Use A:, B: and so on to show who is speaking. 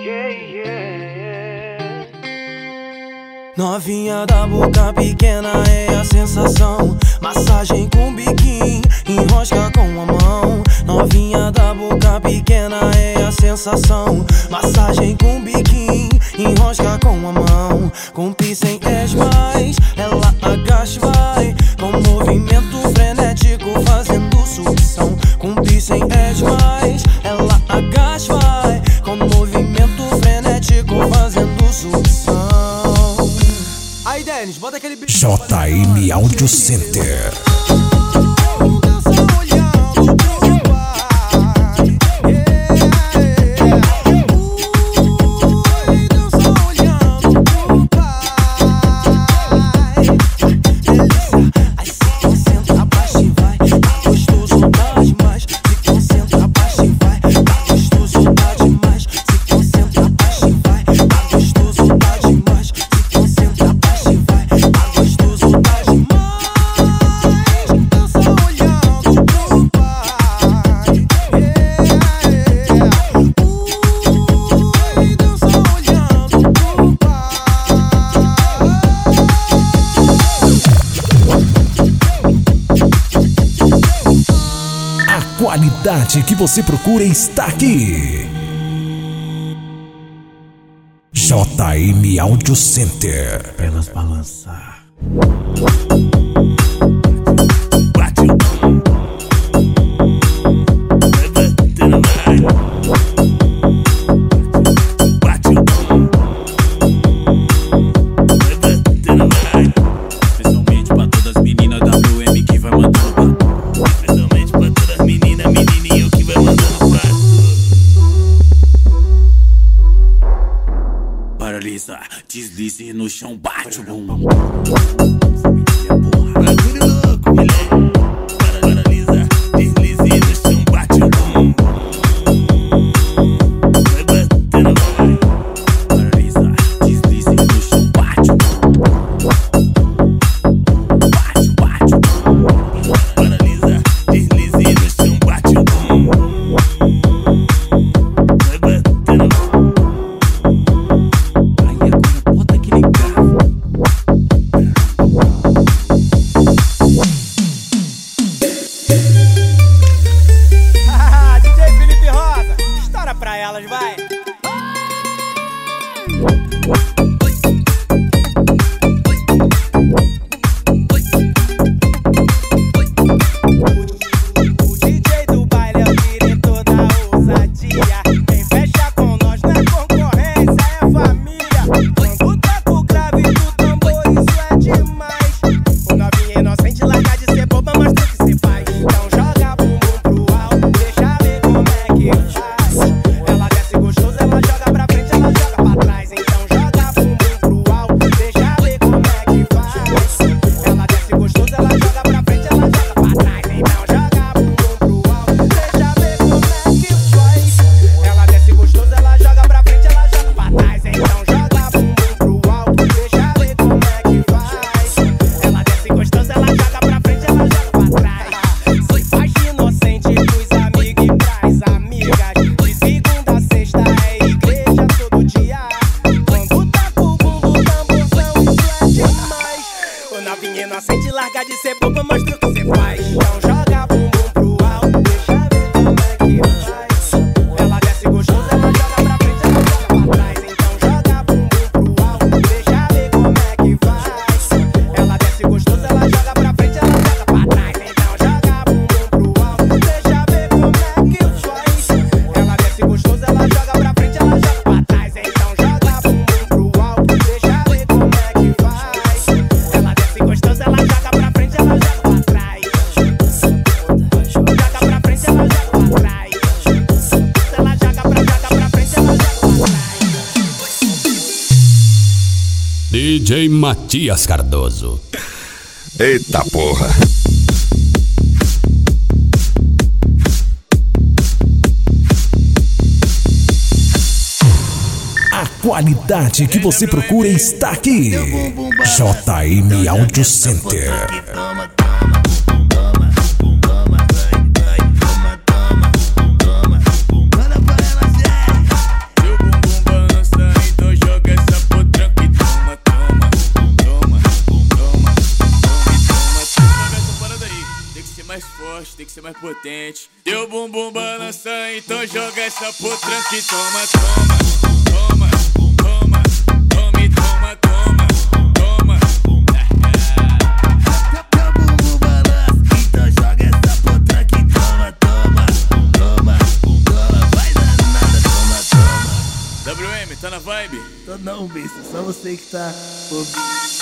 A: Novinha da boca pequena é a sensação. Massagem com biquinho, enrosca com a mão. Novinha da boca pequena é a sensação. Massagem com biquinho, enrosca com a mão. Com piercing és mais, ela agacha vai. Com movimento frenético fazendo sucção. Com piercing és mais, ela agacha vai. Com movimento frenético fazendo sucção. Aí, Denis, bota aquele bicho.
B: JM Audio Center. A qualidade que você procura está aqui. JM Audio Center.
A: Apenas balançar.
C: Deslize no chão, bate o bumbum. Bagulho louco, moleque. Paralisa, deslize no chão, bate o bumbum. Vai batendo, vai. Paralisa, deslize no chão, bate o bumbum. Bate, bate o bumbum. Paralisa, deslize no chão, bate o bumbum. Vai batendo, vai.
A: Inocente, larga de ser boba, mostra o que cê faz. Então joga bumbum pro alto, deixa ver como é que faz. Ela desce gostosa, ela joga pra frente, ela joga pra trás. Então joga bumbum pro alto, deixa ver como é que faz. Ela desce gostosa, ela joga pra frente, ela joga pra trás. Então joga bumbum pro alto, deixa ver como é que faz. Ela desce gostosa, ela joga pra frente, ela joga pra trás. Então joga bumbum pro alto, deixa ver como é que faz. Ela desce gostosa, ela joga pra frente, ela joga pra trás. Joga pra frente, ela joga pra trás. Ela joga pra frente, ela joga pra trás.
B: DJ Matias Cardoso.
D: Eita porra.
B: A qualidade que você procura está aqui. JM Audio Center.
C: Meu bumbum ser mais potente. Teu bumbum balança, então joga essa potranca e toma, toma, toma, toma, toma e toma, toma, toma.
E: Teu bumbum balança, então joga essa potranca e toma, toma, toma, toma. Vai danada, toma, toma.
C: WM, tá na vibe?
E: Tô não, besta, só você que tá ouvindo.